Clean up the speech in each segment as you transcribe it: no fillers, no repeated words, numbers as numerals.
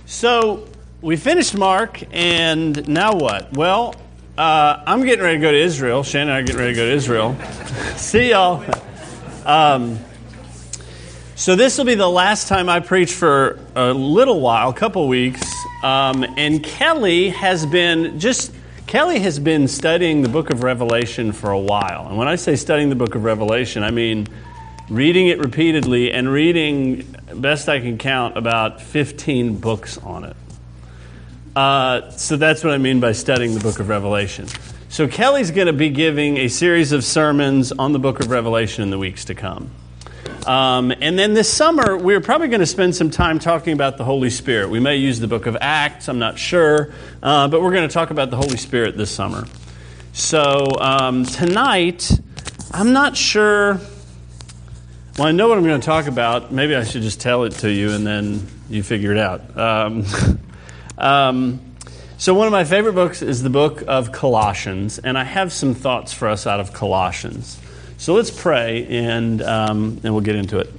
So we finished Mark, and now what? Well, I'm getting ready to go to Israel. Shannon and I are getting ready to go to Israel. See y'all. So this will be the last time I preach for a little while, a couple weeks. And Kelly has been studying the book of Revelation for a while. And when I say studying the book of Revelation, I mean reading it repeatedly and reading, best I can count, about 15 books on it. So that's what I mean by studying the book of Revelation. So Kelly's going to be giving a series of sermons on the book of Revelation in the weeks to come. And then this summer, we're probably going to spend some time talking about the Holy Spirit. We may use the book of Acts, I'm not sure, but we're going to talk about the Holy Spirit this summer. So tonight, I'm not sure. Well, I know what I'm going to talk about. Maybe I should just tell it to you and then you figure it out. So one of my favorite books is the book of Colossians, and I have some thoughts for us out of Colossians. So let's pray, and we'll get into it.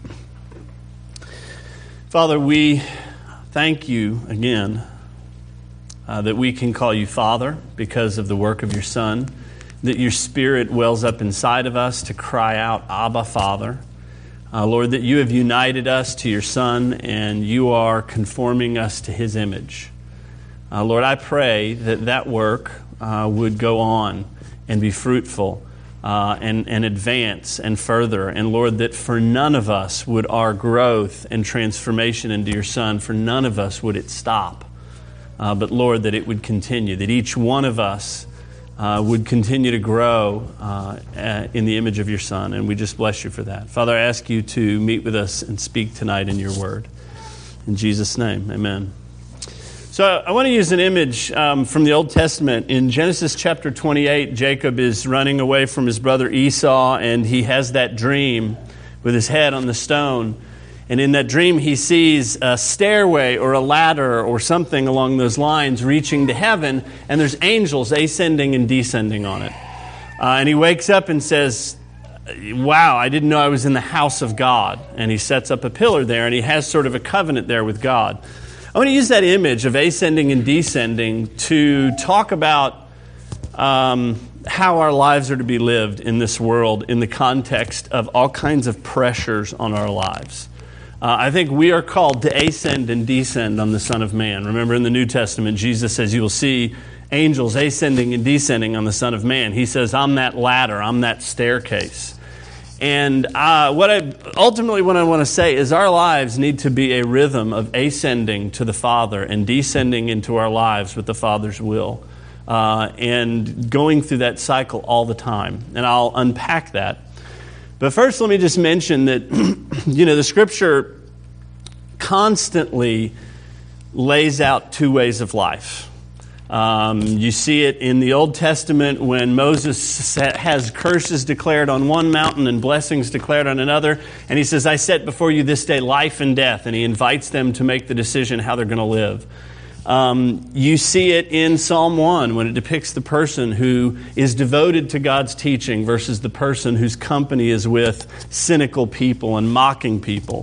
Father, we thank you again that we can call you Father because of the work of your Son, that your Spirit wells up inside of us to cry out, Abba, Father. Lord, that you have united us to your Son, and you are conforming us to his image. Lord, I pray that that work would go on and be fruitful and advance and further. And Lord, that for none of us would our growth and transformation into your Son, for none of us would it stop. But Lord, that it would continue, that each one of us would continue to grow in the image of your Son. And we just bless you for that. Father, I ask you to meet with us and speak tonight in your word. In Jesus' name, amen. So I want to use an image from the Old Testament. In Genesis chapter 28, Jacob is running away from his brother Esau, and he has that dream with his head on the stone. And in that dream, he sees a stairway or a ladder or something along those lines reaching to heaven, and there's angels ascending and descending on it. And he wakes up and says, wow, I didn't know I was in the house of God. And he sets up a pillar there, and he has sort of a covenant there with God. I want to use that image of ascending and descending to talk about how our lives are to be lived in this world in the context of all kinds of pressures on our lives. I think we are called to ascend and descend on the Son of Man. Remember in the New Testament, Jesus says you will see angels ascending and descending on the Son of Man. He says, I'm that ladder, I'm that staircase. And what I want to say is our lives need to be a rhythm of ascending to the Father and descending into our lives with the Father's will. And going through that cycle all the time. And I'll unpack that. But first, let me just mention that, the Scripture constantly lays out two ways of life. You see it in the Old Testament when Moses has curses declared on one mountain and blessings declared on another. And he says, I set before you this day life and death. And he invites them to make the decision how they're going to live. You see it in Psalm 1 when it depicts the person who is devoted to God's teaching versus the person whose company is with cynical people and mocking people.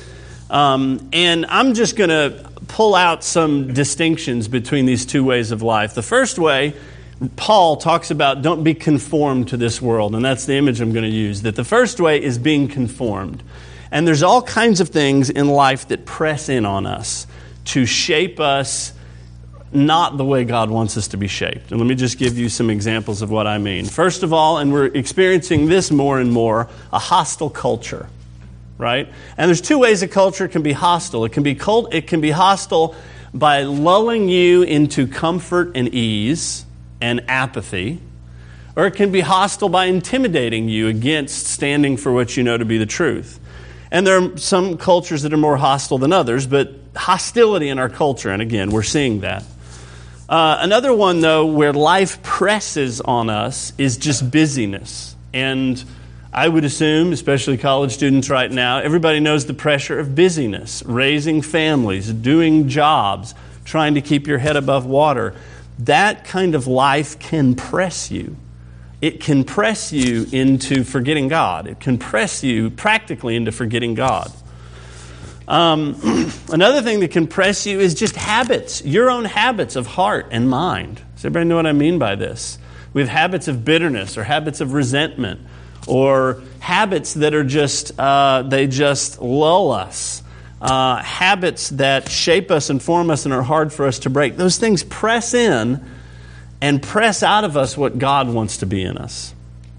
And I'm just going to pull out some distinctions between these two ways of life. The first way, Paul talks about don't be conformed to this world, and that's the image I'm going to use. That the first way is being conformed. And there's all kinds of things in life that press in on us to shape us not the way God wants us to be shaped. And let me just give you some examples of what I mean. First of all, and we're experiencing this more and more, a hostile culture. Right? And there's two ways a culture can be hostile. It can be hostile by lulling you into comfort and ease and apathy, or it can be hostile by intimidating you against standing for what you know to be the truth. And there are some cultures that are more hostile than others, but hostility in our culture, and again, we're seeing that. Another one, though, where life presses on us is just busyness. And I would assume, especially college students right now, everybody knows the pressure of busyness, raising families, doing jobs, trying to keep your head above water. That kind of life can press you. It can press you into forgetting God. It can press you practically into forgetting God. Another thing that can press you is just habits, your own habits of heart and mind. Does everybody know what I mean by this? We have habits of bitterness or habits of resentment or habits that are just, they just lull us. Habits that shape us and form us and are hard for us to break. Those things press in and press out of us what God wants to be in us.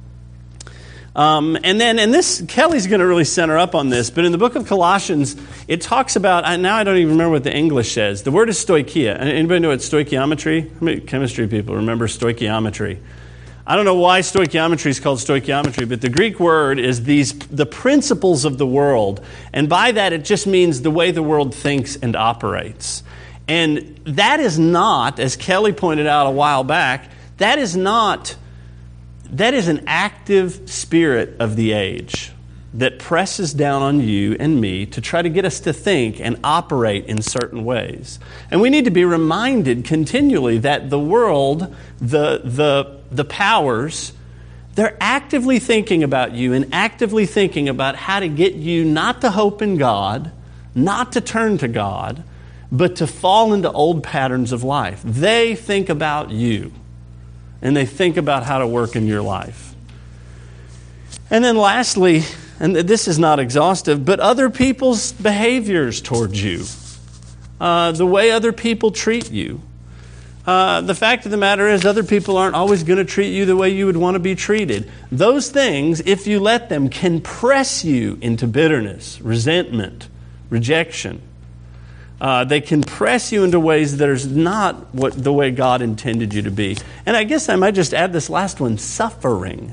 And this, Kelly's going to really center up on this, but in the book of Colossians, it talks about, now I don't even remember what the English says. The word is stoicheia. Anybody know what stoichiometry? How many chemistry people remember stoichiometry? I don't know why stoichiometry is called stoichiometry, but the Greek word is the principles of the world. And by that, it just means the way the world thinks and operates. And that is not, as Kelly pointed out a while back, that is an active spirit of the age that presses down on you and me to try to get us to think and operate in certain ways. And we need to be reminded continually that the world, the powers, they're actively thinking about you and actively thinking about how to get you not to hope in God, not to turn to God, but to fall into old patterns of life. They think about you. And they think about how to work in your life. And then lastly, and this is not exhaustive, but other people's behaviors towards you. The way other people treat you. The fact of the matter is other people aren't always going to treat you the way you would want to be treated. Those things, if you let them, can press you into bitterness, resentment, rejection. They can press you into ways that are not the way God intended you to be. And I guess I might just add this last one, suffering.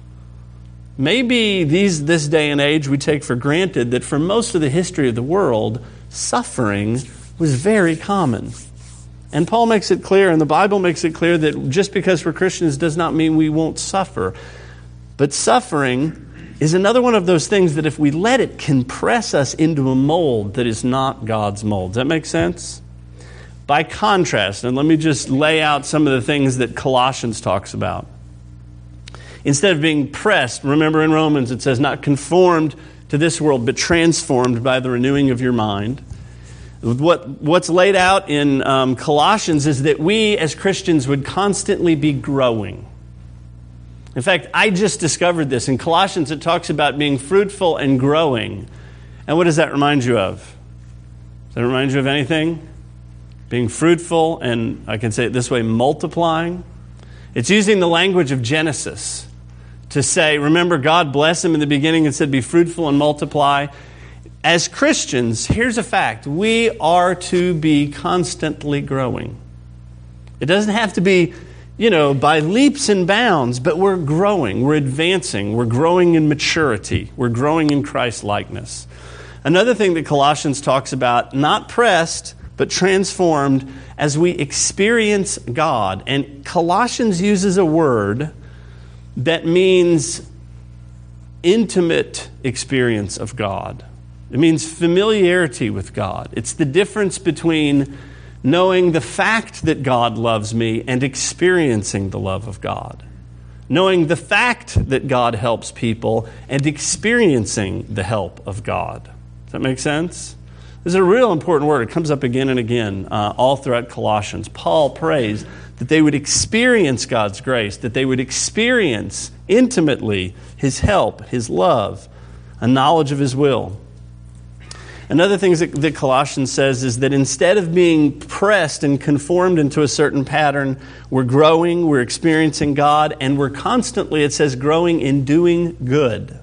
Maybe this day and age we take for granted that for most of the history of the world, suffering was very common. And Paul makes it clear, and the Bible makes it clear, that just because we're Christians does not mean we won't suffer. But suffering is another one of those things that if we let it, can press us into a mold that is not God's mold. Does that make sense? By contrast, and let me just lay out some of the things that Colossians talks about. Instead of being pressed, remember in Romans it says, not conformed to this world, but transformed by the renewing of your mind. What's laid out in Colossians is that we as Christians would constantly be growing. In fact, I just discovered this. In Colossians, it talks about being fruitful and growing. And what does that remind you of? Does that remind you of anything? Being fruitful and, I can say it this way, multiplying. It's using the language of Genesis to say, remember, God blessed them in the beginning and said, be fruitful and multiply. As Christians, here's a fact. We are to be constantly growing. It doesn't have to be by leaps and bounds, but we're growing, we're advancing, we're growing in maturity, we're growing in Christ-likeness. Another thing that Colossians talks about, not pressed, but transformed as we experience God. And Colossians uses a word that means intimate experience of God. It means familiarity with God. It's the difference between knowing the fact that God loves me and experiencing the love of God. Knowing the fact that God helps people and experiencing the help of God. Does that make sense? This is a real important word. It comes up again and again all throughout Colossians. Paul prays that they would experience God's grace, that they would experience intimately His help, His love, a knowledge of His will. Another thing that Colossians says is that instead of being pressed and conformed into a certain pattern, we're growing, we're experiencing God, and we're constantly, it says, growing in doing good.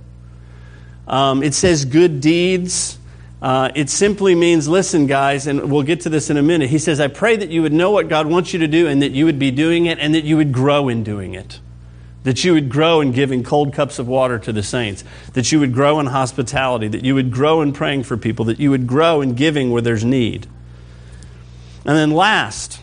It says good deeds. It simply means, listen, guys, and we'll get to this in a minute. He says, I pray that you would know what God wants you to do and that you would be doing it and that you would grow in doing it. That you would grow in giving cold cups of water to the saints. That you would grow in hospitality. That you would grow in praying for people. That you would grow in giving where there's need. And then last,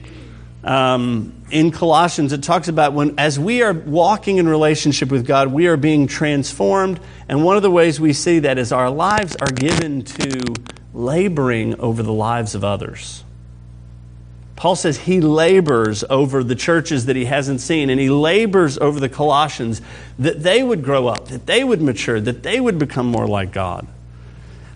in Colossians, it talks about as we are walking in relationship with God, we are being transformed. And one of the ways we see that is our lives are given to laboring over the lives of others. Paul says he labors over the churches that he hasn't seen, and he labors over the Colossians that they would grow up, that they would mature, that they would become more like God.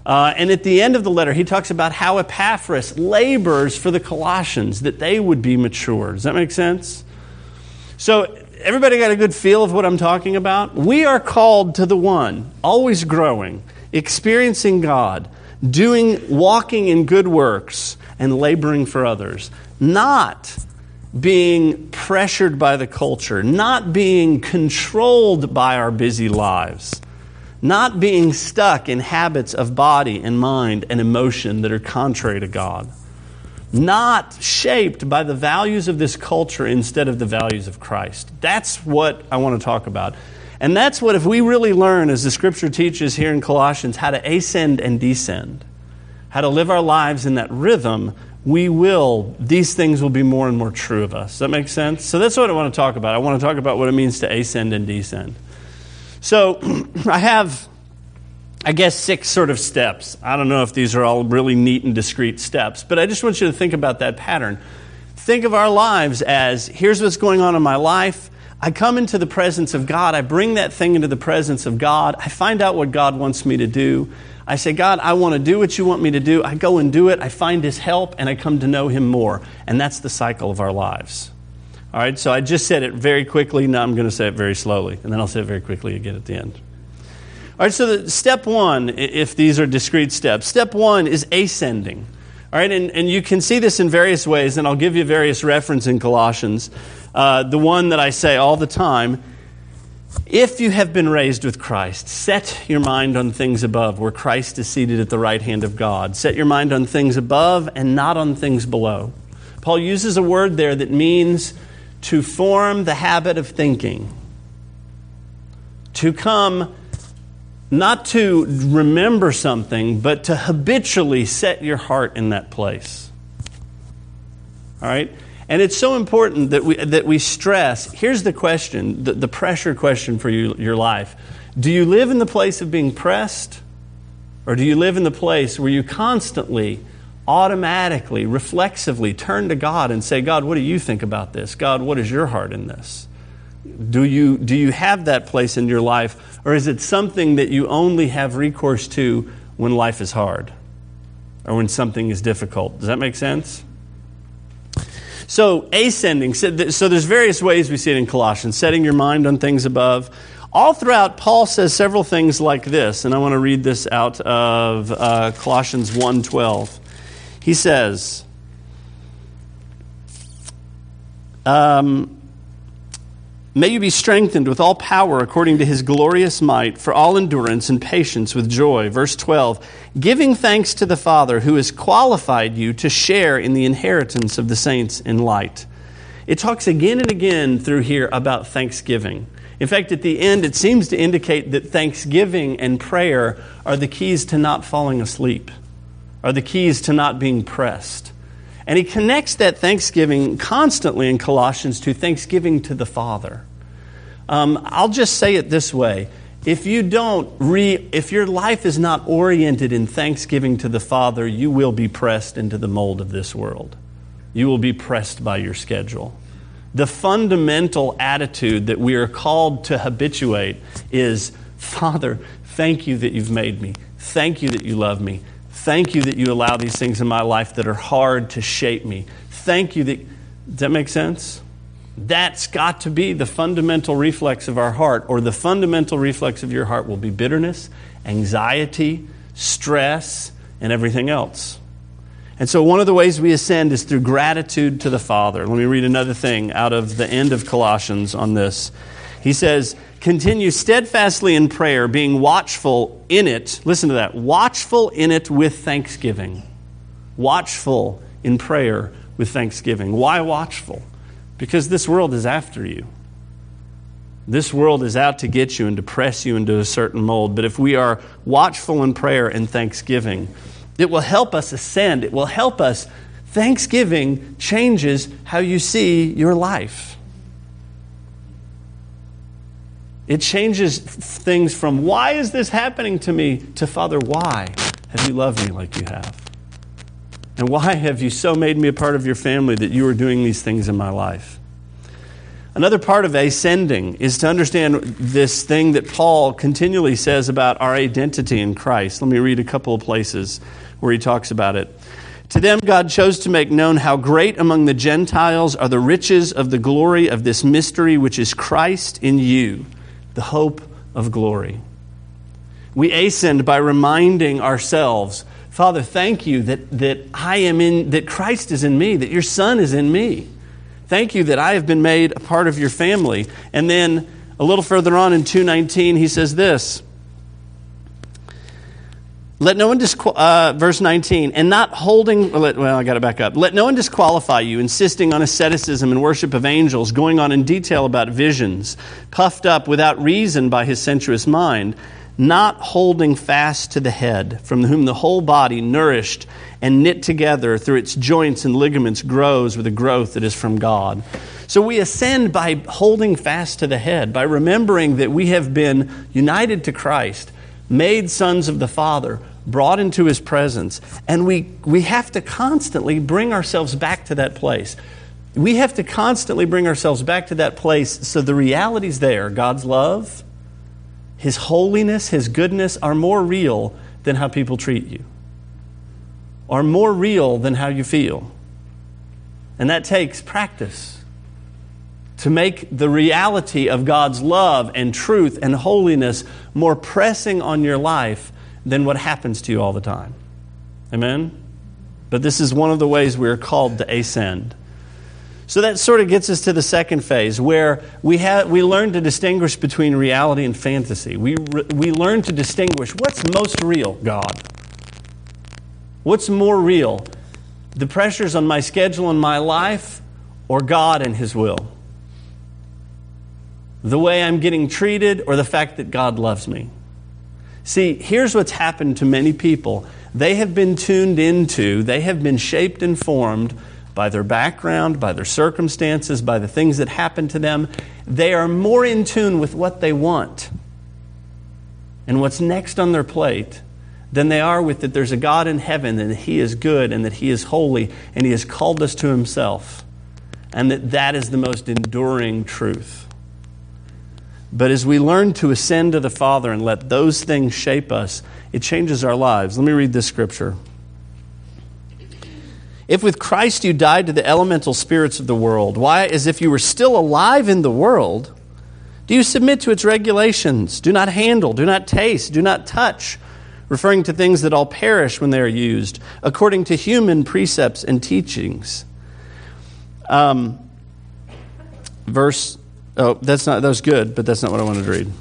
And at the end of the letter, he talks about how Epaphras labors for the Colossians, that they would be mature. Does that make sense? So everybody got a good feel of what I'm talking about? We are called to the one, always growing, experiencing God, walking in good works, and laboring for others. Not being pressured by the culture, not being controlled by our busy lives, not being stuck in habits of body and mind and emotion that are contrary to God, not shaped by the values of this culture instead of the values of Christ. That's what I want to talk about. And that's what, if we really learn, as the Scripture teaches here in Colossians, how to ascend and descend, how to live our lives in that rhythm, these things will be more and more true of us. Does that make sense? So that's what I want to talk about. I want to talk about what it means to ascend and descend. So I have, I guess, 6 sort of steps. I don't know if these are all really neat and discrete steps, but I just want you to think about that pattern. Think of our lives as, here's what's going on in my life. I come into the presence of God. I bring that thing into the presence of God. I find out what God wants me to do. I say, God, I want to do what you want me to do. I go and do it. I find His help, and I come to know Him more. And that's the cycle of our lives. All right, so I just said it very quickly. Now I'm going to say it very slowly, and then I'll say it very quickly again at the end. All right, so step 1, if these are discrete steps, step 1 is ascending. All right, and you can see this in various ways, and I'll give you various references in Colossians. The one that I say all the time, if you have been raised with Christ, set your mind on things above, where Christ is seated at the right hand of God. Set your mind on things above and not on things below. Paul uses a word there that means to form the habit of thinking. To come, not to remember something, but to habitually set your heart in that place. All right? And it's so important that we stress. Here's the question, the pressure question for your life. Do you live in the place of being pressed? Or do you live in the place where you constantly, automatically, reflexively turn to God and say, God, what do you think about this? God, what is your heart in this? Do you have that place in your life? Or is it something that you only have recourse to when life is hard? Or when something is difficult? Does that make sense? So ascending, so there's various ways we see it in Colossians. Setting your mind on things above. All throughout, Paul says several things like this, and I want to read this out of Colossians 1:12. He says, may you be strengthened with all power according to His glorious might, for all endurance and patience with joy. Verse 12, giving thanks to the Father who has qualified you to share in the inheritance of the saints in light. It talks again and again through here about thanksgiving. In fact, at the end, it seems to indicate that thanksgiving and prayer are the keys to not falling asleep, are the keys to not being pressed. And he connects that thanksgiving constantly in Colossians to thanksgiving to the Father. I'll just say it this way. If your life is not oriented in thanksgiving to the Father, you will be pressed into the mold of this world. You will be pressed by your schedule. The fundamental attitude that we are called to habituate is, Father, thank you that you've made me. Thank you that you love me. Thank you that you allow these things in my life that are hard to shape me. Thank you that... Does that make sense? That's got to be the fundamental reflex of our heart, or the fundamental reflex of your heart will be bitterness, anxiety, stress, and everything else. And so one of the ways we ascend is through gratitude to the Father. Let me read another thing out of the end of Colossians on this. He says, continue steadfastly in prayer, being watchful in it. Listen to that. Watchful in it with thanksgiving. Watchful in prayer with thanksgiving. Why watchful? Because this world is after you. This world is out to get you and to press you into a certain mold. But if we are watchful in prayer and thanksgiving, it will help us ascend. It will help us. Thanksgiving changes how you see your life. It changes things from, why is this happening to me, to, Father, why have you loved me like you have? And why have you so made me a part of your family that you are doing these things in my life? Another part of ascending is to understand this thing that Paul continually says about our identity in Christ. Let me read a couple of places where he talks about it. To them God chose to make known how great among the Gentiles are the riches of the glory of this mystery, which is Christ in you, the hope of glory. We ascend by reminding ourselves, Father, thank you that Christ is in me, that your Son is in me. Thank you that I have been made a part of your family. And then a little further on in 2:19, he says this. Let no one verse 19, and not holding, I got to back up. Let no one disqualify you, insisting on asceticism and worship of angels, going on in detail about visions, puffed up without reason by his sensuous mind, not holding fast to the head, from whom the whole body, nourished and knit together through its joints and ligaments, grows with a growth that is from God. So we ascend by holding fast to the head, by remembering that we have been united to Christ, made sons of the Father, brought into his presence, and we have to constantly bring ourselves back to that place. We have to constantly bring ourselves back to that place so the realities there, God's love, his holiness, his goodness, are more real than how people treat you, are more real than how you feel. And that takes practice to make the reality of God's love and truth and holiness more pressing on your life than what happens to you all the time. Amen? But this is one of the ways we are called to ascend. So that sort of gets us to the second phase, where we learn to distinguish between reality and fantasy. We learn to distinguish what's most real, God. What's more real, the pressures on my schedule in my life, or God and his will? The way I'm getting treated, or the fact that God loves me? See, here's what's happened to many people. They have been tuned into, they have been shaped and formed by their background, by their circumstances, by the things that happen to them. They are more in tune with what they want and what's next on their plate than they are with that there's a God in heaven, and that he is good, and that he is holy, and he has called us to himself, and that is the most enduring truth. But as we learn to ascend to the Father and let those things shape us, it changes our lives. Let me read this scripture. If with Christ you died to the elemental spirits of the world, why, as if you were still alive in the world, do you submit to its regulations? Do not handle, do not taste, do not touch, referring to things that all perish when they are used, according to human precepts and teachings. That was good, but that's not what I wanted to read.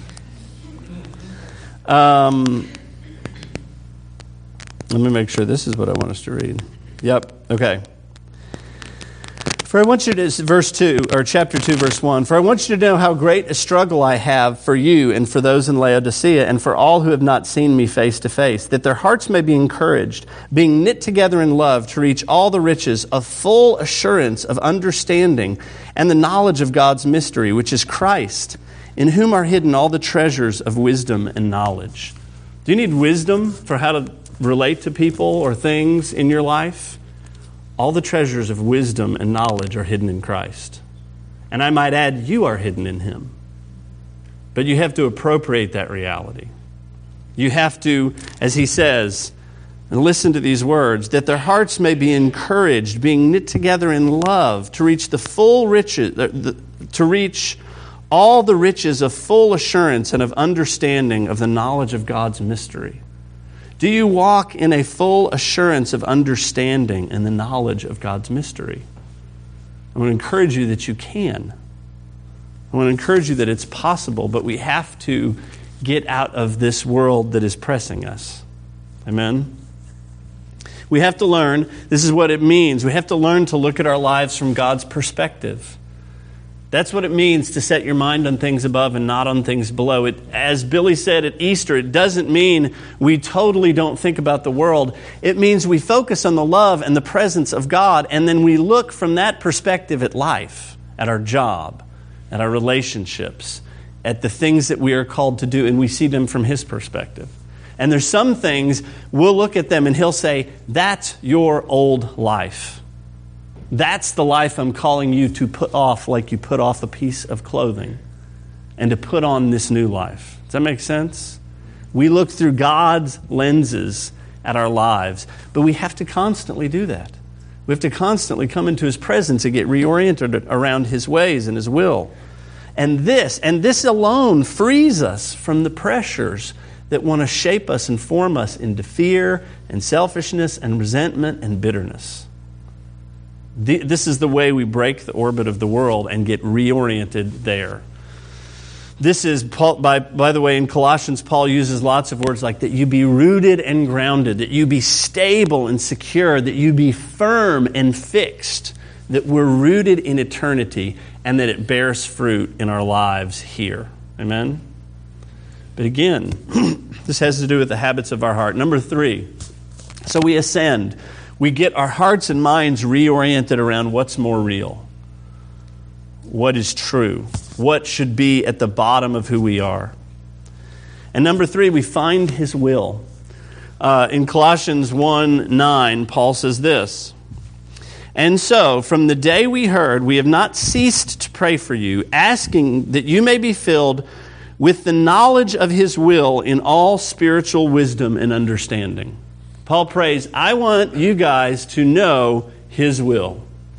Let me make sure this is what I want us to read. Yep, okay. For I want you to, verse 2, or chapter 2, verse 1, for I want you to know how great a struggle I have for you and for those in Laodicea and for all who have not seen me face to face, that their hearts may be encouraged, being knit together in love to reach all the riches of full assurance of understanding and the knowledge of God's mystery, which is Christ, in whom are hidden all the treasures of wisdom and knowledge. Do you need wisdom for how to relate to people or things in your life? All the treasures of wisdom and knowledge are hidden in Christ. And I might add, you are hidden in him. But you have to appropriate that reality. You have to, as he says, and listen to these words, that their hearts may be encouraged, being knit together in love, to reach the full riches, to reach all the riches of full assurance and of understanding of the knowledge of God's mystery. Do you walk in a full assurance of understanding and the knowledge of God's mystery? I want to encourage you that you can. I want to encourage you that it's possible, but we have to get out of this world that is pressing us. Amen? We have to learn, this is what it means, we have to learn to look at our lives from God's perspective. That's what it means to set your mind on things above and not on things below. As Billy said at Easter, it doesn't mean we totally don't think about the world. It means we focus on the love and the presence of God, and then we look from that perspective at life, at our job, at our relationships, at the things that we are called to do, and we see them from his perspective. And there's some things, we'll look at them and he'll say, that's your old life. That's the life I'm calling you to put off, like you put off a piece of clothing, and to put on this new life. Does that make sense? We look through God's lenses at our lives, but we have to constantly do that. We have to constantly come into His presence and get reoriented around His ways and His will. And this alone frees us from the pressures that want to shape us and form us into fear and selfishness and resentment and bitterness. This is the way we break the orbit of the world and get reoriented there. This is, by the way, in Colossians, Paul uses lots of words like that you be rooted and grounded, that you be stable and secure, that you be firm and fixed, that we're rooted in eternity and that it bears fruit in our lives here. Amen? But again, this has to do with the habits of our heart. Number 3, so we ascend. We get our hearts and minds reoriented around what's more real, what is true, what should be at the bottom of who we are. And number 3, we find His will. In Colossians 1:9, Paul says this, "And so, from the day we heard, we have not ceased to pray for you, asking that you may be filled with the knowledge of His will in all spiritual wisdom and understanding." Paul prays, I want you guys to know His will.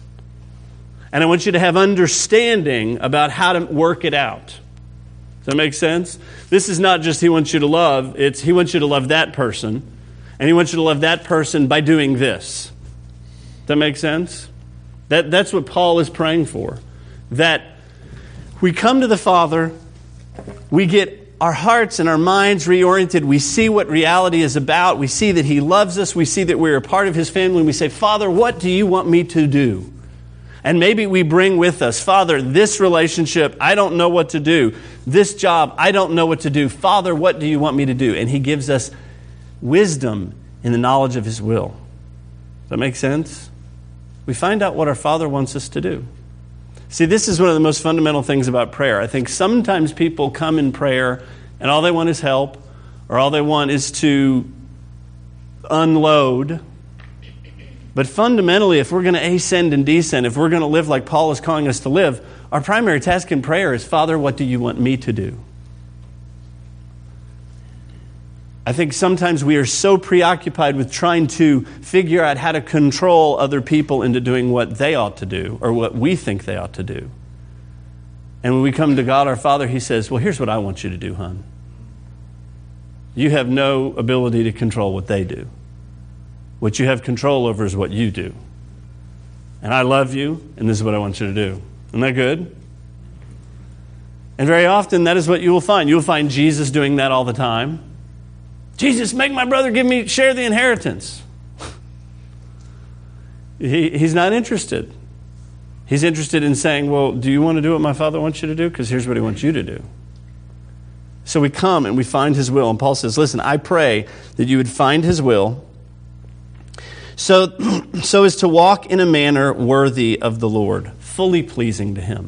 And I want you to have understanding about how to work it out. Does that make sense? This is not just He wants you to love, it's He wants you to love that person, and He wants you to love that person by doing this. Does that make sense? That's what Paul is praying for. That we come to the Father, we get our hearts and our minds reoriented. We see what reality is about. We see that He loves us. We see that we're a part of His family. And we say, Father, what do you want me to do? And maybe we bring with us, Father, this relationship, I don't know what to do. This job, I don't know what to do. Father, what do you want me to do? And He gives us wisdom in the knowledge of His will. Does that make sense? We find out what our Father wants us to do. See, this is one of the most fundamental things about prayer. I think sometimes people come in prayer and all they want is help, or all they want is to unload. But fundamentally, if we're going to ascend and descend, if we're going to live like Paul is calling us to live, our primary task in prayer is, Father, what do you want me to do? I think sometimes we are so preoccupied with trying to figure out how to control other people into doing what they ought to do or what we think they ought to do. And when we come to God our Father, He says, well, here's what I want you to do, hon. You have no ability to control what they do. What you have control over is what you do. And I love you, and this is what I want you to do. Isn't that good? And very often that is what you will find. You will find Jesus doing that all the time. Jesus, make my brother share the inheritance. He's not interested. He's interested in saying, well, do you want to do what my Father wants you to do? Because here's what He wants you to do. So we come and we find His will. And Paul says, listen, I pray that you would find His will so as to walk in a manner worthy of the Lord, fully pleasing to Him.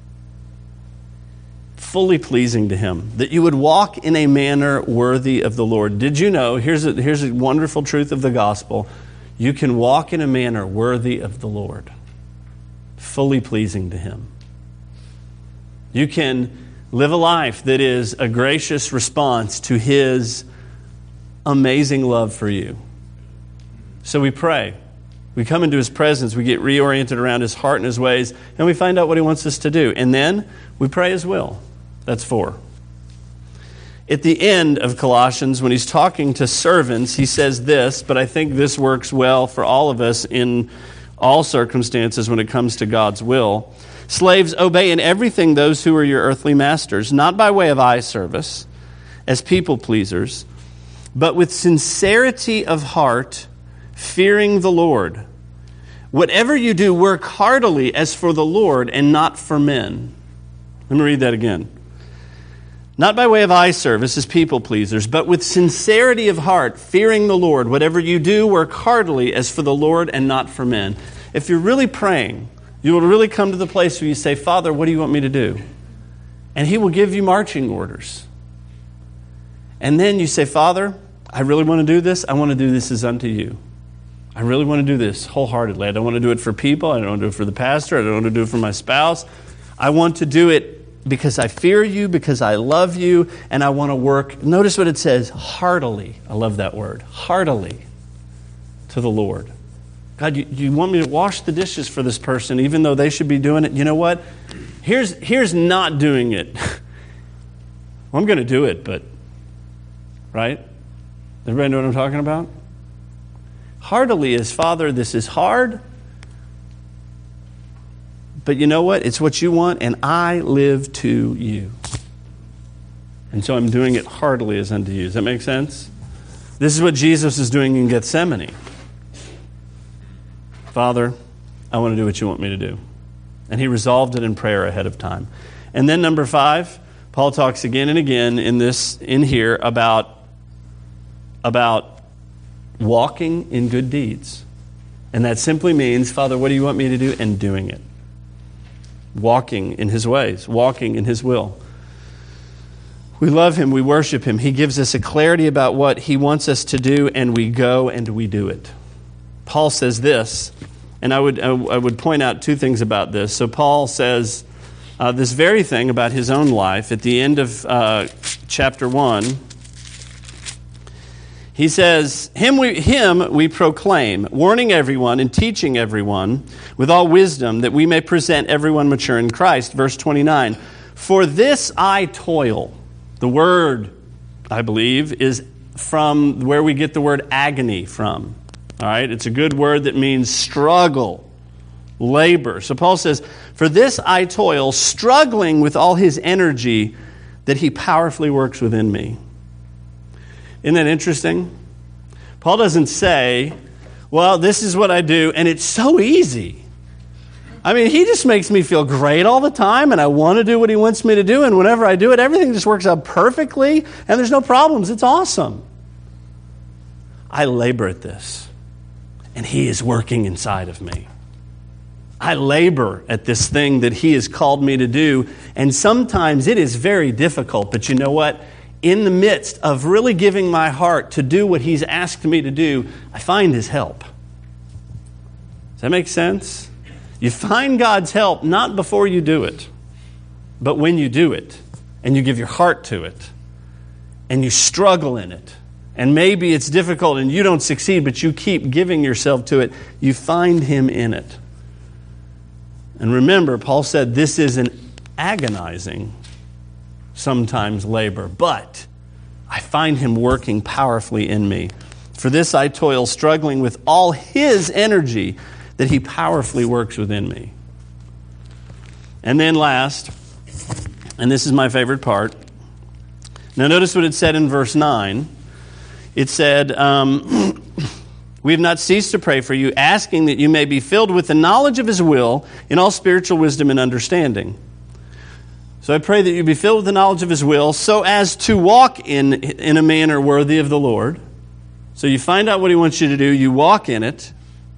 Fully pleasing to Him, that you would walk in a manner worthy of the Lord. Did you know, here's a wonderful truth of the gospel, you can walk in a manner worthy of the Lord, fully pleasing to Him. You can live a life that is a gracious response to His amazing love for you. So we pray. We come into His presence, we get reoriented around His heart and His ways, and we find out what He wants us to do. And then we pray His will. That's 4. At the end of Colossians, when he's talking to servants, he says this, but I think this works well for all of us in all circumstances when it comes to God's will. Slaves, obey in everything those who are your earthly masters, not by way of eye service, as people pleasers, but with sincerity of heart, fearing the Lord. Whatever you do, work heartily as for the Lord and not for men. Let me read that again. Not by way of eye service as people pleasers, but with sincerity of heart, fearing the Lord. Whatever you do, work heartily as for the Lord and not for men. If you're really praying, you will really come to the place where you say, Father, what do you want me to do? And He will give you marching orders. And then you say, Father, I really want to do this. I want to do this as unto you. I really want to do this wholeheartedly. I don't want to do it for people. I don't want to do it for the pastor. I don't want to do it for my spouse. I want to do it because I fear you, because I love you, and I want to work. Notice what it says, heartily. I love that word, heartily to the Lord. God, you want me to wash the dishes for this person even though they should be doing it? You know what? Here's not doing it. Well, I'm going to do it, but, right? Everybody know what I'm talking about? Heartily is, Father, this is hard, but you know what? It's what you want, and I live to you. And so I'm doing it heartily as unto you. Does that make sense? This is what Jesus is doing in Gethsemane. Father, I want to do what you want me to do. And he resolved it in prayer ahead of time. And then number 5, Paul talks again and again in here about walking in good deeds. And that simply means, Father, what do you want me to do? And doing it. Walking in his ways, walking in his will. We love him, we worship him. He gives us a clarity about what he wants us to do, and we go and we do it. Paul says this, and I would point out 2 things about this. So Paul says this very thing about his own life at the end of chapter 1. He says, Him we proclaim, warning everyone and teaching everyone with all wisdom, that we may present everyone mature in Christ. Verse 29, for this I toil. The word, I believe, is from where we get the word agony from. All right, it's a good word that means struggle, labor. So Paul says, for this I toil, struggling with all his energy that he powerfully works within me. Isn't that interesting? Paul doesn't say, well, this is what I do, and it's so easy. I mean, he just makes me feel great all the time, and I want to do what he wants me to do, and whenever I do it, everything just works out perfectly, and there's no problems. It's awesome. I labor at this, and he is working inside of me. I labor at this thing that he has called me to do, and sometimes it is very difficult, but you know what? In the midst of really giving my heart to do what he's asked me to do, I find his help. Does that make sense? You find God's help not before you do it, but when you do it, and you give your heart to it, and you struggle in it, and maybe it's difficult and you don't succeed, but you keep giving yourself to it, you find him in it. And remember, Paul said this is an agonizing, sometimes labor, but I find him working powerfully in me. For this I toil, struggling with all his energy that he powerfully works within me. And then last, and this is my favorite part. Now notice what it said in verse 9. It said, we have not ceased to pray for you, asking that you may be filled with the knowledge of his will in all spiritual wisdom and understanding. So I pray that you be filled with the knowledge of his will so as to walk in a manner worthy of the Lord. So you find out what he wants you to do. You walk in it.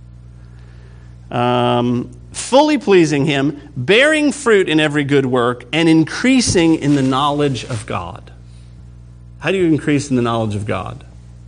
Fully pleasing him, bearing fruit in every good work, and increasing in the knowledge of God. How do you increase in the knowledge of God?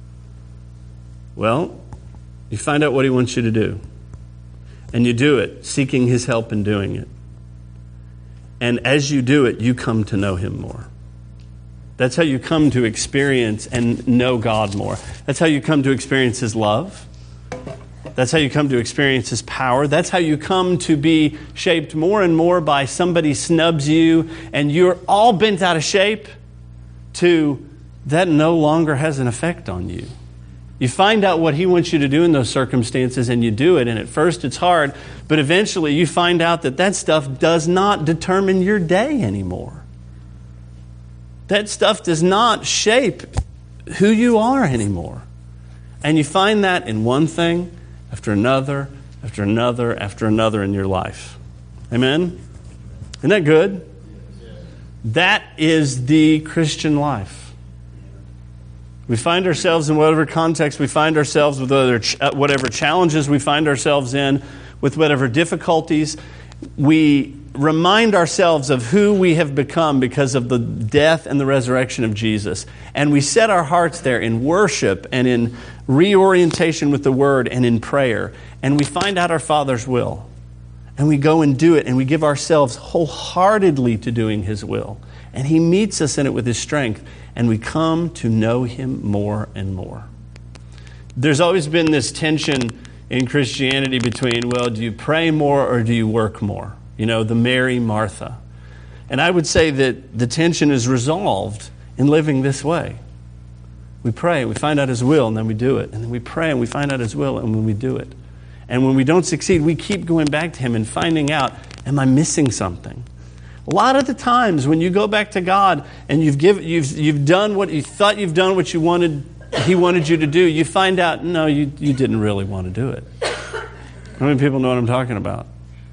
Well, you find out what he wants you to do. And you do it, seeking his help in doing it. And as you do it, you come to know him more. That's how you come to experience and know God more. That's how you come to experience his love. That's how you come to experience his power. That's how you come to be shaped more and more by somebody snubs you and you're all bent out of shape to that no longer has an effect on you. You find out what he wants you to do in those circumstances and you do it. And at first it's hard, but eventually you find out that stuff does not determine your day anymore. That stuff does not shape who you are anymore. And you find that in one thing after another, after another, after another in your life. Amen? Isn't that good? That is the Christian life. We find ourselves in whatever context we find ourselves, with whatever challenges we find ourselves in, with whatever difficulties, we remind ourselves of who we have become because of the death and the resurrection of Jesus. And we set our hearts there in worship and in reorientation with the Word and in prayer. And we find out our Father's will. And we go and do it, and we give ourselves wholeheartedly to doing His will. And He meets us in it with His strength, and we come to know Him more and more. There's always been this tension in Christianity between, well, do you pray more or do you work more? You know, the Mary, Martha. And I would say that the tension is resolved in living this way. We pray, we find out His will, and then we do it. And then we pray, and we find out His will, and when we do it. And when we don't succeed, we keep going back to Him and finding out, am I missing something? A lot of the times when you go back to God and you've done what you thought you've done, what you wanted, He wanted you to do, you find out, no, you didn't really want to do it. How many people know what I'm talking about?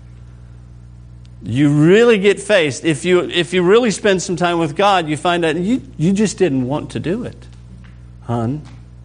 You really get faced. If you really spend some time with God, you find out you just didn't want to do it. Hon,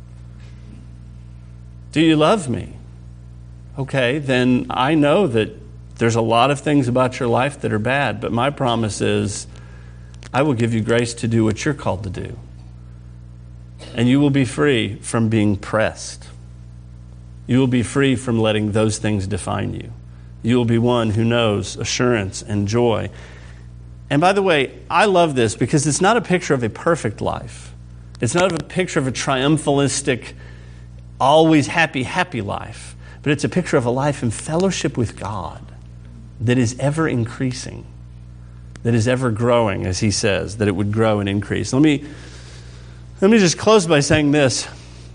do you love me? Okay, then I know that there's a lot of things about your life that are bad, but my promise is I will give you grace to do what you're called to do. And you will be free from being pressed. You will be free from letting those things define you. You will be one who knows assurance and joy. And by the way, I love this because it's not a picture of a perfect life. It's not a picture of a triumphalistic, always happy, happy life. But it's a picture of a life in fellowship with God that is ever increasing, that is ever growing, as He says, that it would grow and increase. Let me just close by saying this.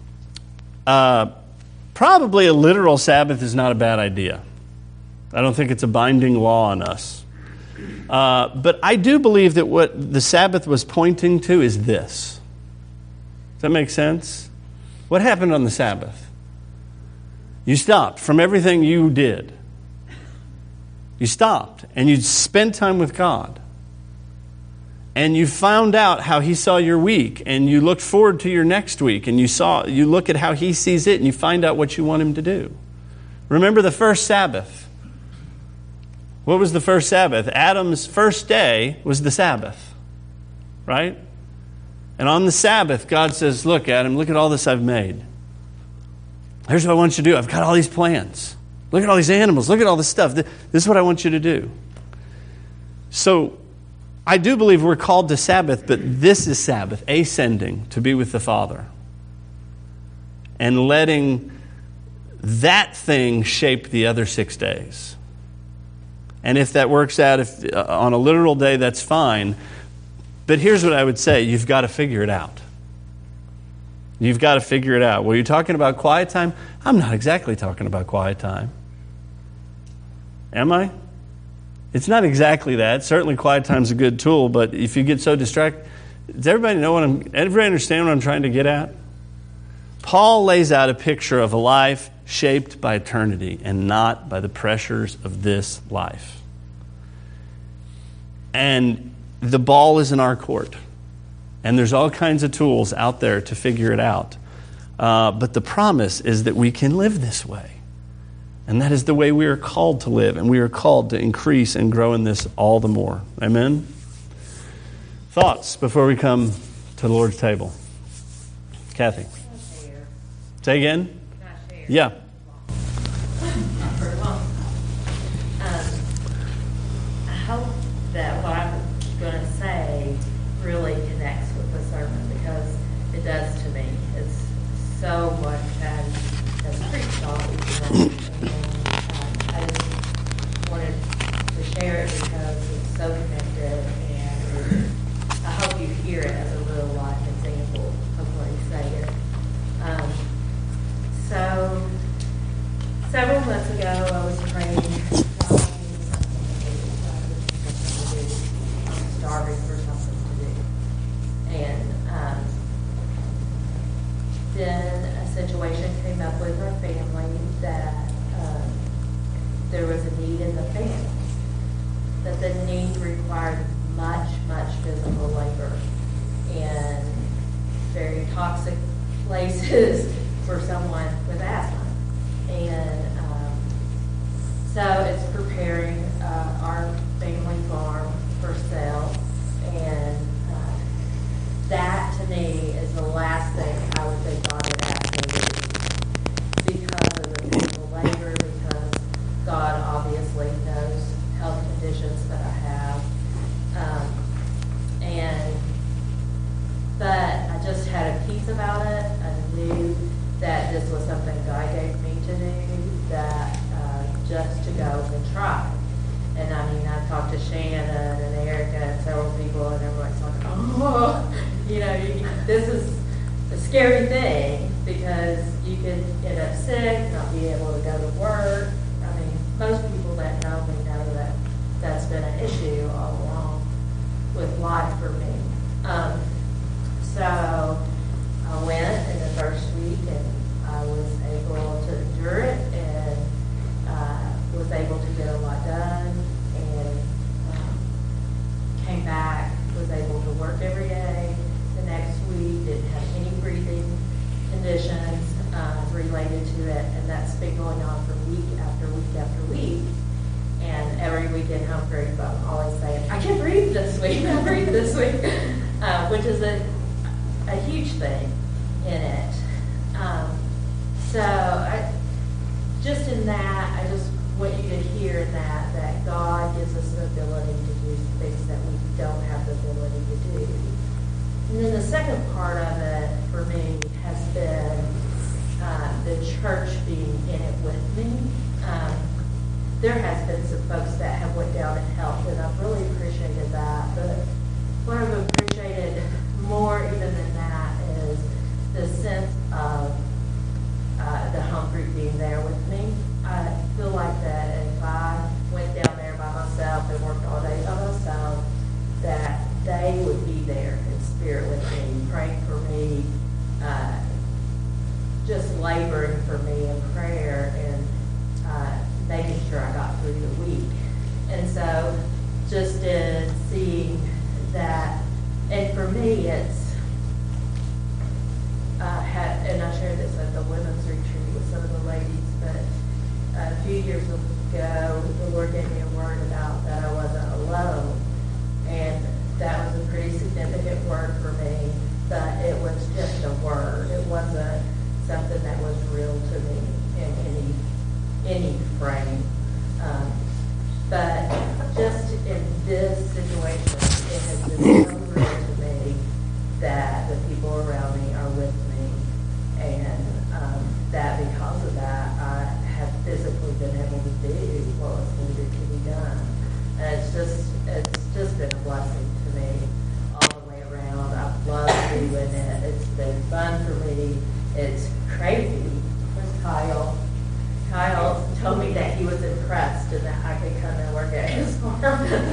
Probably a literal Sabbath is not a bad idea. I don't think it's a binding law on us. But I do believe that what the Sabbath was pointing to is this. Does that make sense? What happened on the Sabbath? You stopped from everything you did. You stopped and you spent time with God. And you found out how He saw your week, and you looked forward to your next week, and you look at how He sees it, and you find out what you want Him to do. Remember the first Sabbath. What was the first Sabbath? Adam's first day was the Sabbath, right? And on the Sabbath, God says, look, Adam, look at all this I've made. Here's what I want you to do. I've got all these plans. Look at all these animals. Look at all this stuff. This is what I want you to do. So I do believe we're called to Sabbath, but this is Sabbath, ascending to be with the Father. And letting that thing shape the other 6 days. And if that works out on a literal day, that's fine. But here's what I would say. You've got to figure it out. You've got to figure it out. Were you talking about quiet time? I'm not exactly talking about quiet time. Am I? It's not exactly that. Certainly quiet time's a good tool, but if you get so distracted, does everybody understand what I'm trying to get at? Paul lays out a picture of a life shaped by eternity and not by the pressures of this life. And the ball is in our court. And there's all kinds of tools out there to figure it out. But the promise is that we can live this way. And that is the way we are called to live. And we are called to increase and grow in this all the more. Amen? Thoughts before we come to the Lord's table? Kathy? Say again? Yeah. I hope that what I'm going to say really connects with the sermon, because it does to me. It's so much as preached all week. And I just wanted to share it because it's so connected, and I hope you hear it as a real life example of what he's saying. So several months ago, I was praying, God, give me something to do. I'm starving for something to do. And then a situation came up with our family that there was a need in the family, that the need required much, much physical labor and very toxic places for someone with asthma. And so it's preparing to go and try. And I mean, I talked to Shannon and Erica and several people, and everyone's like, oh, this is a scary thing because you could end up sick, not be able to go to work. I mean, most people that know me know that that's been an issue all along with life for me. So I went in the first week, and I was able to endure it, and was able to get a lot done, and came back, was able to work every day. The next week, didn't have any breathing conditions related to it, and that's been going on for week after week after week. And every weekend home group, I'm always saying, I can breathe this week, I breathe this week, which is a huge thing in it. Just in that, I just want you to hear in that God gives us the ability to do things that we don't have the ability to do. And then the second part of it for me has been the church being in it with me. There has been some folks that have went down and helped, and I've really appreciated that. But what I've appreciated more even than that is the sense of the home group being there with me. I feel like that if I went down there by myself and worked all day by myself, that they would be there in spirit with me, praying for me, just laboring for me in prayer, and making sure I got through the week. And so just in seeing that, and for me it's, and I shared this at the women's retreat with some of the ladies, but a few years ago, the Lord gave me a word about that I wasn't alone. And that was a pretty significant word for me, but it was just a word. It wasn't something that was real to me in any frame. But just in this situation, it has been so real to me that the people around me are with me, and that because of that, I have physically been able to do what was needed to be done. And it's just been a blessing to me all the way around. I've loved doing it. It's been fun for me. It's crazy. Where's Kyle? Kyle told me that he was impressed and that I could come and work at his farm.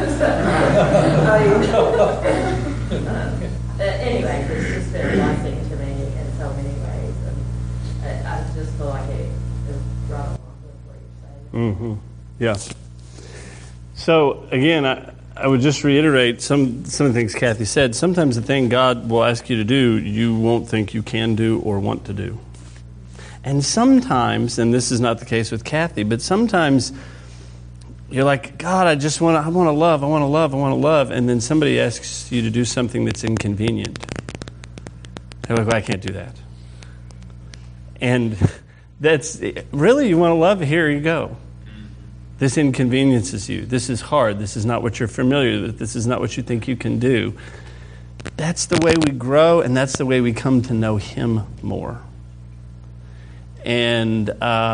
Anyway, it's just been a blessing to me in so many ways. And I just feel like it is right along with what you're saying. Mm-hmm. Yes. So, again, I would just reiterate some of the things Kathy said. Sometimes the thing God will ask you to do, you won't think you can do or want to do. And sometimes, and this is not the case with Kathy, but sometimes you're like, God, I want to love, and then somebody asks you to do something that's inconvenient. You're like, well, I can't do that. And that's, really, you want to love? Here you go. This inconveniences you. This is hard. This is not what you're familiar with. This is not what you think you can do. That's the way we grow, and that's the way we come to know Him more. And,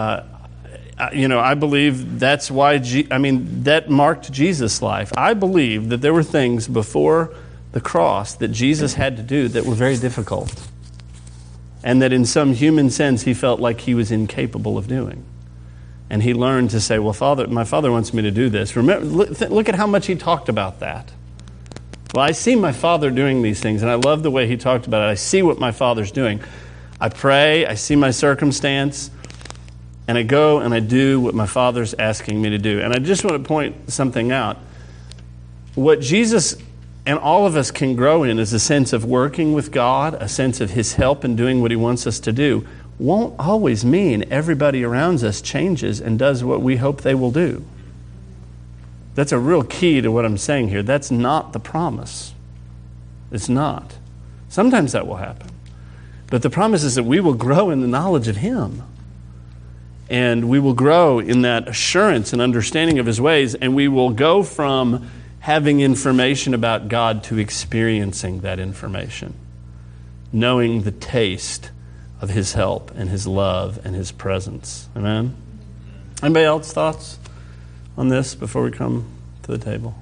I believe that's why, that marked Jesus' life. I believe that there were things before the cross that Jesus had to do that were very difficult. And that in some human sense, He felt like He was incapable of doing. And He learned to say, well, Father, my Father wants me to do this. Remember, look at how much He talked about that. Well, I see my Father doing these things, and I love the way He talked about it. I see what my Father's doing. I pray, I see my circumstance, and I go and I do what my Father's asking me to do. And I just want to point something out. What Jesus and all of us can grow in is a sense of working with God, a sense of His help in doing what He wants us to do. Won't always mean everybody around us changes and does what we hope they will do. That's a real key to what I'm saying here. That's not the promise. It's not. Sometimes that will happen. But the promise is that we will grow in the knowledge of Him. And we will grow in that assurance and understanding of His ways. And we will go from having information about God to experiencing that information. Knowing the taste of His help and His love and His presence. Amen? Anybody else thoughts? on this before we come to the table?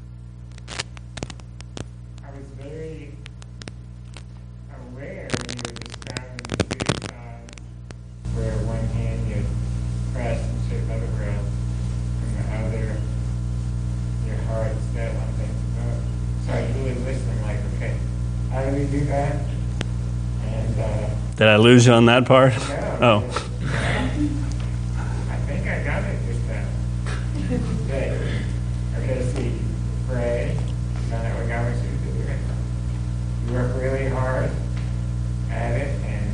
I was very aware when you were describing the two sides, where one hand you press and shake by the breath, and the other, your heart set on things above. So I was really listening, like, okay, how do we do that? And Did I lose you on that part? no, Oh. I think I got it this time. Okay, okay, so you pray, find out what God wants you to do. You work really hard at it, and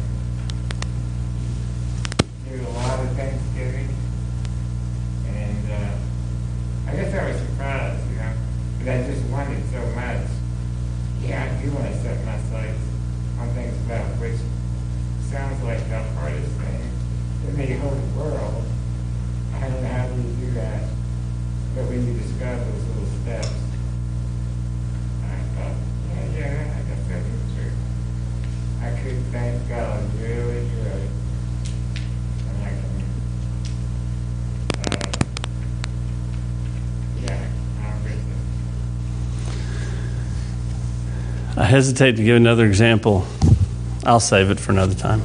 do a lot of Thanksgiving. And I guess I was surprised, but I just wanted so much. Yeah, I do want to set my sights on things about which sounds like the hardest thing in the whole world. I don't know how do you do that, but when you describe those little steps, I thought, yeah, I guess that is true. I could thank God really good, and I can, I'm with it. I hesitate to give another example. I'll save it for another time.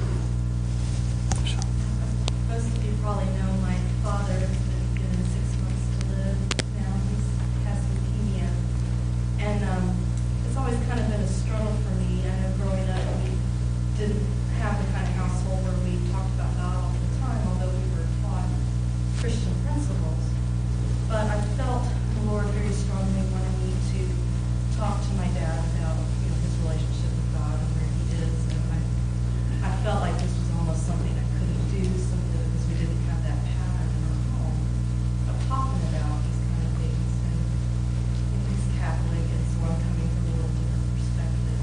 Most of you probably know my father has been given 6 months to live now. He has leukemia. And it's always kind of been a struggle for me. I know growing up, we didn't have the kind of household where we talked about God all the time, although we were taught Christian principles. But I felt the Lord very strongly wanted me to talk to my dad about his relationship with God and where he is. And I felt like this was almost something I couldn't do simply because we didn't have that pattern in our home of talking about these kind of things. And he's Catholic, and so I'm coming from a little different perspective.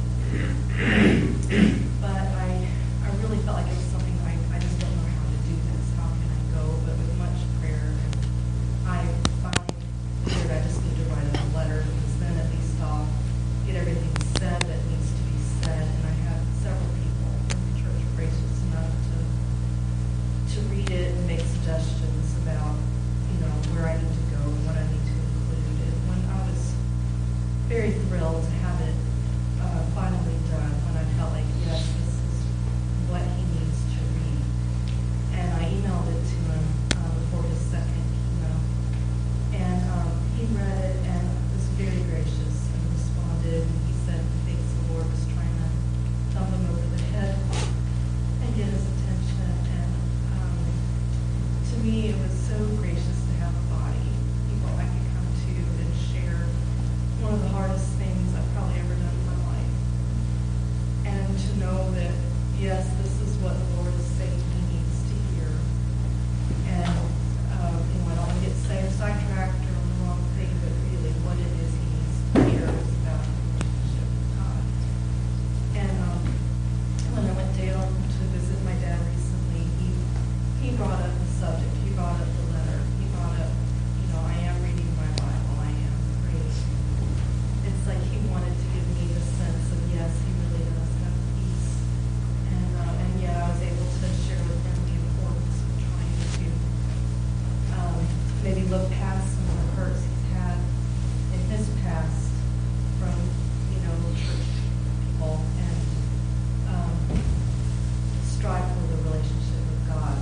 But I really felt like it was something I just don't know how to do this. How can I go? But with much prayer, and I finally figured I just need to write a letter, because then at least I'll get everything said that needs to be said. And I have several people in the church gracious enough to read it and make suggestions about, where I need to go and what I need to include. And when I was very thrilled to have it finally done, when I felt like, yes, this is what he needs to read. And I emailed it to him before his second chemo. And he read it and was very gracious and responded. And he said he thinks the Lord was trying to thump him over the head and get his attention. And to me, it was so gracious to have a body, people I could come to and share one of the hardest things I've probably ever done in my life. And to know that, yes, this is what the Lord is saying he needs to hear. And, I don't want to get sidetracked or on the wrong thing, but really what it is he needs to hear is about a relationship with God. And when I went down to visit my dad recently, he brought up the subject. He brought up the letter. He brought up, I am reading my Bible. I am praying. It's like he wanted to give me the sense of, yes, he really does have peace. And yet I was able to share with him the importance of trying to maybe look past some of the hurts he's had in his past from, church people and strive for the relationship with God.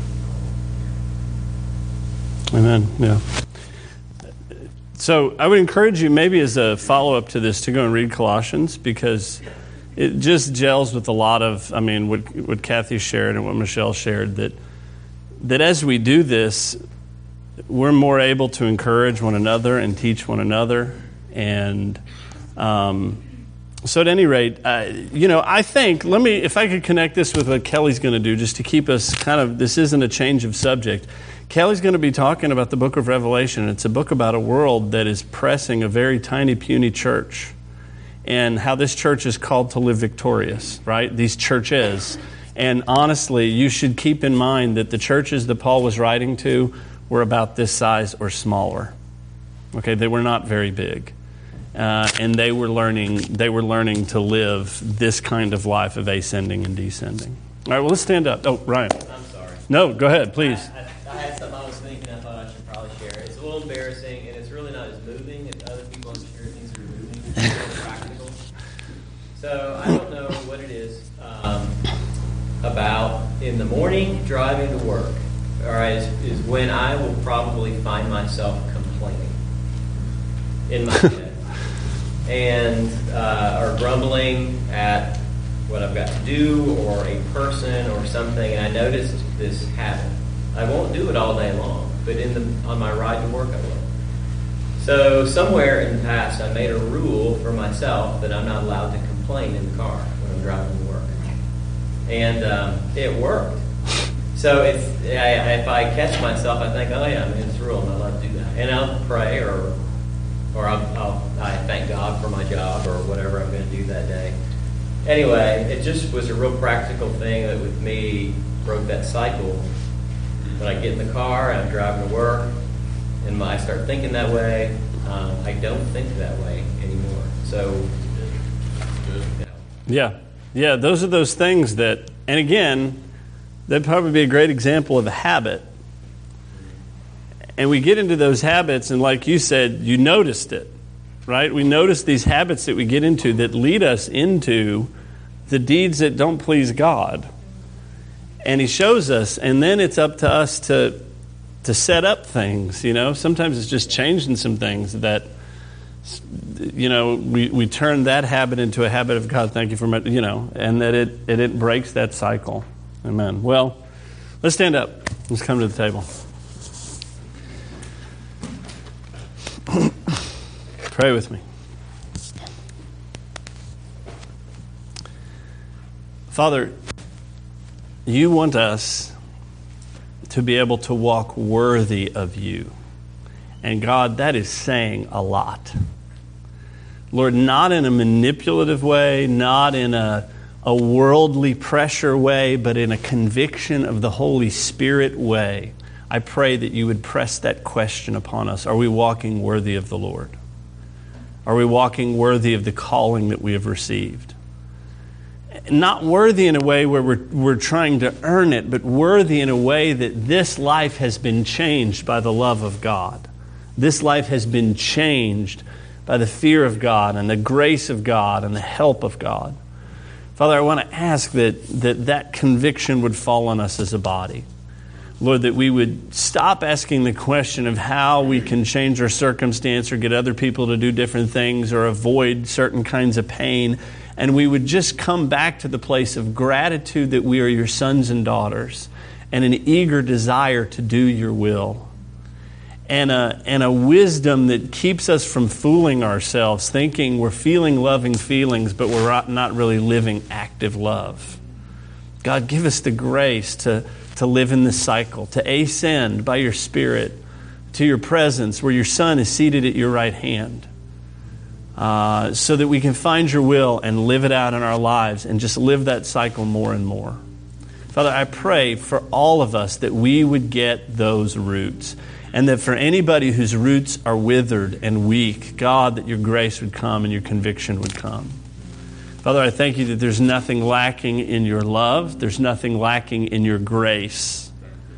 Amen. Yeah. So I would encourage you, maybe as a follow-up to this, to go and read Colossians, because it just gels with a lot of, what Kathy shared and what Michelle shared, that as we do this, we're more able to encourage one another and teach one another. And so at any rate, I think, if I could connect this with what Kelly's going to do, just to keep us this isn't a change of subject. Kelly's going to be talking about the book of Revelation. It's a book about a world that is pressing a very tiny, puny church, and how this church is called to live victorious, right? These churches. And honestly, you should keep in mind that the churches that Paul was writing to were about this size or smaller. Okay, they were not very big. And they were learning to live this kind of life of ascending and descending. All right, well, let's stand up. Oh, Ryan. I'm sorry. No, go ahead, please. I had something I was thinking I thought I should probably share. It's little embarrassing, and it's really not as moving as other people. I'm sure things are moving. It's more practical. So I don't know what it is about in the morning driving to work. All right, is when I will probably find myself complaining in my head and or grumbling at what I've got to do or a person or something. And I noticed this habit. I won't do it all day long, but on my ride to work I will. So somewhere in the past I made a rule for myself that I'm not allowed to complain in the car when I'm driving to work. And it worked. So if I catch myself, I think, oh yeah, I mean, it's a rule, I'm not allowed to do that. And I'll pray or I thank God for my job or whatever I'm going to do that day. Anyway, it just was a real practical thing that with me broke that cycle. When I get in the car and I'm driving to work and I start thinking that way, I don't think that way anymore. So, you know. Yeah, those are those things that, and again, that'd probably be a great example of a habit. And we get into those habits, and like you said, you noticed it, right? We notice these habits that we get into that lead us into the deeds that don't please God. And He shows us, and then it's up to us to set up things, you know. Sometimes it's just changing some things that, you know, we turn that habit into a habit of God, thank you for my, you know, and that it breaks that cycle. Amen. Well, let's stand up. Let's come to the table. Pray with me. Father, You want us to be able to walk worthy of You. And God, that is saying a lot. Lord, not in a manipulative way, not in a worldly pressure way, but in a conviction of the Holy Spirit way. I pray that You would press that question upon us. Are we walking worthy of the Lord? Are we walking worthy of the calling that we have received? Not worthy in a way where we're trying to earn it, but worthy in a way that this life has been changed by the love of God. This life has been changed by the fear of God and the grace of God and the help of God. Father, I want to ask that conviction would fall on us as a body. Lord, that we would stop asking the question of how we can change our circumstance or get other people to do different things or avoid certain kinds of pain, and we would just come back to the place of gratitude that we are Your sons and daughters and an eager desire to do Your will. And a wisdom that keeps us from fooling ourselves, thinking we're feeling loving feelings, but we're not really living active love. God, give us the grace to live in this cycle, to ascend by Your Spirit to Your presence where Your Son is seated at Your right hand, so that we can find Your will and live it out in our lives and just live that cycle more and more. Father, I pray for all of us that we would get those roots. And that for anybody whose roots are withered and weak, God, that Your grace would come and Your conviction would come. Father, I thank You that there's nothing lacking in Your love. There's nothing lacking in Your grace.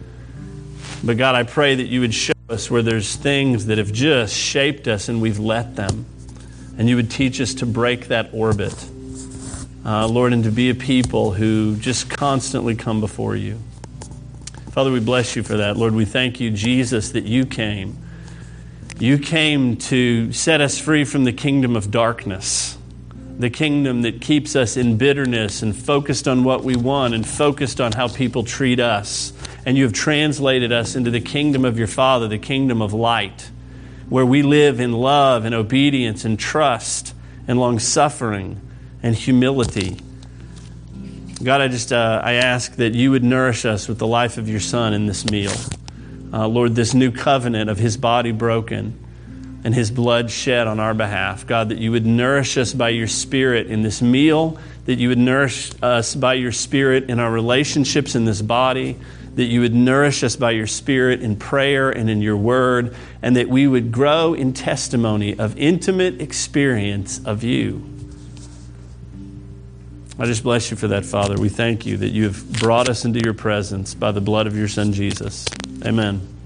But God, I pray that You would show us where there's things that have just shaped us and we've let them. And You would teach us to break that orbit, Lord, and to be a people who just constantly come before You. Father, we bless You for that. Lord, we thank You, Jesus, that You came. You came to set us free from the kingdom of darkness, the kingdom that keeps us in bitterness and focused on what we want and focused on how people treat us. And You have translated us into the kingdom of Your Father, the kingdom of light, where we live in love and obedience and trust and long-suffering and humility. God, I ask that You would nourish us with the life of Your Son in this meal. Lord, this new covenant of His body broken and His blood shed on our behalf. God, that You would nourish us by Your Spirit in this meal, that You would nourish us by Your Spirit in our relationships in this body, that You would nourish us by Your Spirit in prayer and in Your Word, and that we would grow in testimony of intimate experience of You. I just bless You for that, Father. We thank You that You have brought us into Your presence by the blood of Your Son, Jesus. Amen.